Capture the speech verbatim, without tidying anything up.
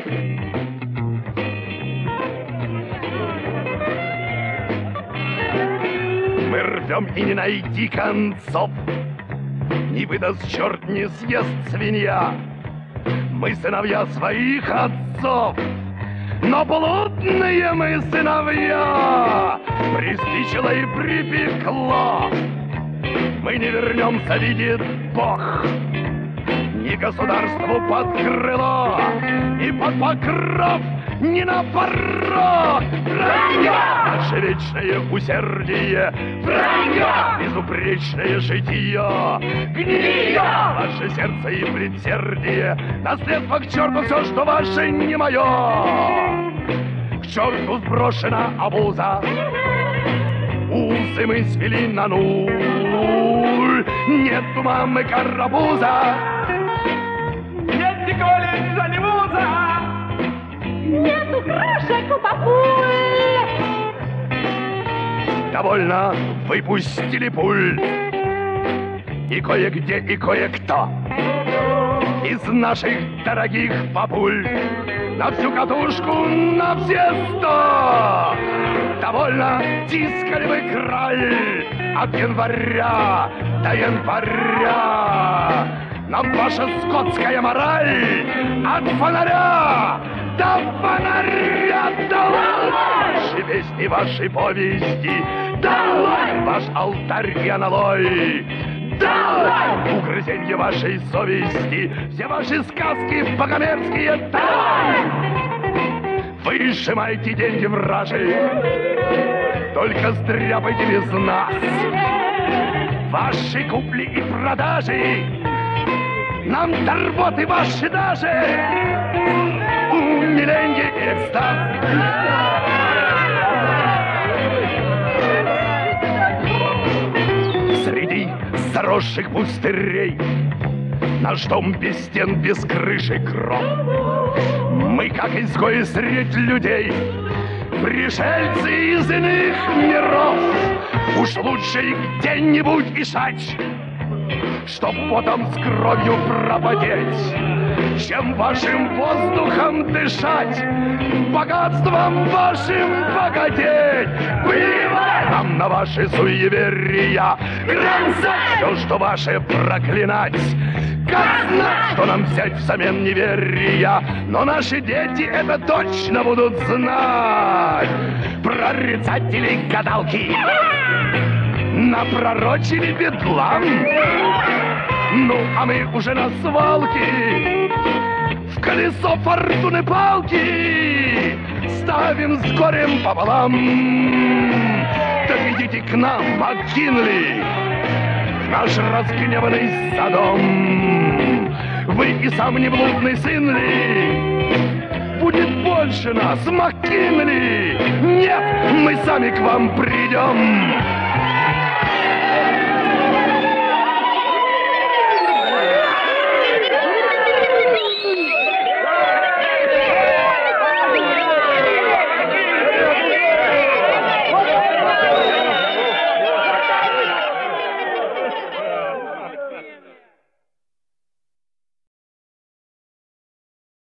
Мы рвем и не найти концов, не выдаст черт, не съест свинья. Мы сыновья своих отцов, но блудные мы сыновья. Приспичило и припекло, мы не вернемся, видит Бог, ни государству под крыло, и под покров, ни на порог. Вранье! Наше вечное усердие, вранье! Безупречное житие, гние! Ваше сердце и предсердие, наследство к черту все, что ваше, не мое. К черту сброшена обуза, усы мы свели на нуль. Нету мамы карапуза, нет ни колледжа, ни вуза, нету крошек у папуль. Довольно выпустили пульт, и кое-где, и кое-кто из наших дорогих папуль на всю катушку, на все сто. Довольно тискали мы краль от января до января. Нам ваша скотская мораль от фонаря до фонаря. Долой ваши песни, ваши повести, долой ваш алтарь и аналой, долой угрызенье вашей совести, все ваши сказки богомерзкие, долой. Вы сжимаете деньги вражи, только стряпайте без нас. Ваши купли и продажи нам до рвоты ваши даже. Умиленье и экстаз. Среди заросших пустырей наш дом без стен, без крыши кров. Мы, как изгои средь людей, пришельцы из иных миров. Уж лучше их где-нибудь ишать, чтоб потом с кровью пропотеть, чем вашим воздухом дышать, богатством вашим богатеть. Плевать нам на ваши суеверия, кромсать все, что ваше, проклинать. Как знать, что нам взять взамен неверия, но наши дети это точно будут знать. Прорицатели гадалки напророчили бедлам. Ну, а мы уже на свалке в колесо фортуны палки ставим с горем пополам. Так идите к нам, МакКинли, наш разгневанный Содом. Вы и сам не блудный сын ли? Будет больше нас, МакКинли. Нет, мы сами к вам придем.